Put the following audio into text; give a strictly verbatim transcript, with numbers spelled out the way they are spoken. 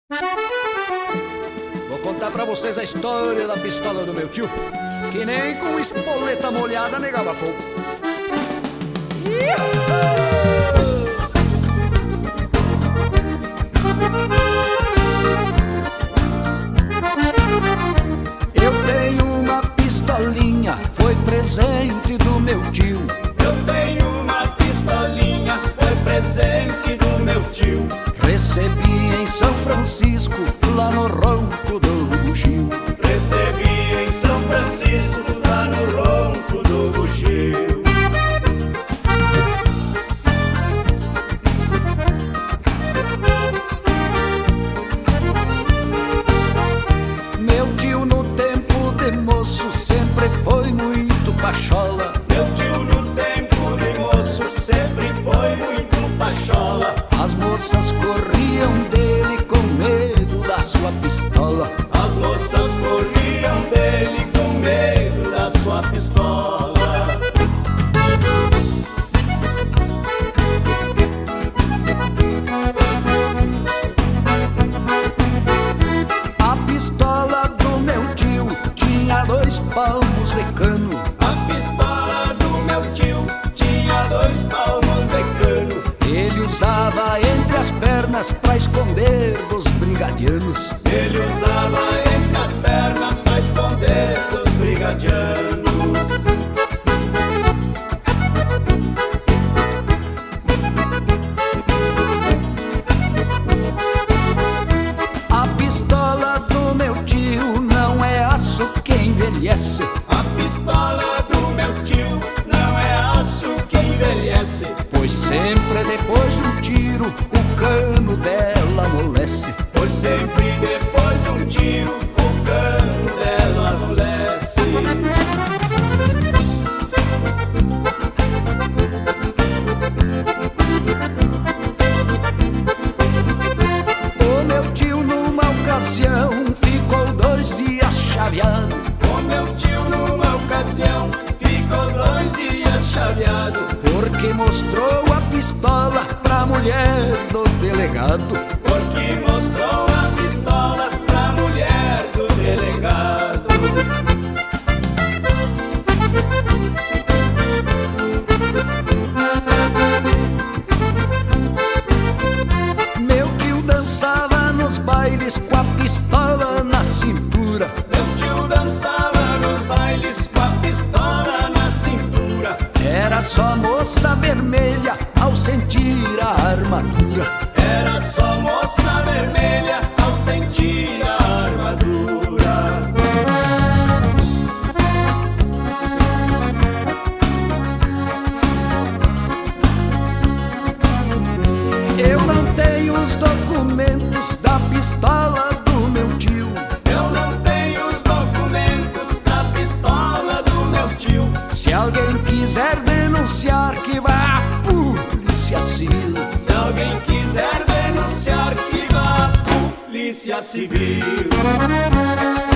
Vou contar pra vocês a história da pistola do meu tio, que nem com espoleta molhada negava fogo. Eu tenho uma pistolinha, foi presente do meu tio. Eu tenho uma pistolinha, foi presente do meu tio. Recebi em São Francisco, lá no ronco do bugio. Recebi em São Francisco, lá no ronco do bugio. Meu tio no tempo de moço sempre foi muito pachola. Meu tio no tempo de moço sempre foi muito pachola. As moças corriam dele com medo da sua pistola. As moças corriam dele com medo da sua pistola. A pistola do meu tio tinha dois palmos de cano. A pistola do meu tio tinha dois palmos de cano. Ele usava entre as pernas pra esconder dos brigadianos. Ele usava entre as pernas pra esconder dos brigadianos. A pistola do meu tio não é aço que envelhece. A pistola do meu tio não é aço que envelhece. Pois sempre depois de um tiro o cano dela amolece. Pois sempre depois de um tiro o cano dela amolece. O meu tio numa ocasião ficou dois dias chaveado. O meu tio numa ocasião ficou dois dias chaveado. Porque mostrou a pistola pra mulher do delegado. Porque mostrou a pistola pra mulher do delegado. Meu tio dançava nos bailes com a pistola na cintura. Meu tio dançava nos bailes com a pistola na cintura. Era só moça vermelha ao sentir a armadura. Era só moça vermelha ao sentir a armadura. Eu não tenho os documentos da pistola do meu tio. Eu não tenho os documentos da pistola do meu tio. Se alguém quiser denunciar, que vá à polícia civil. Se alguém quiser denunciar, que vá à polícia civil.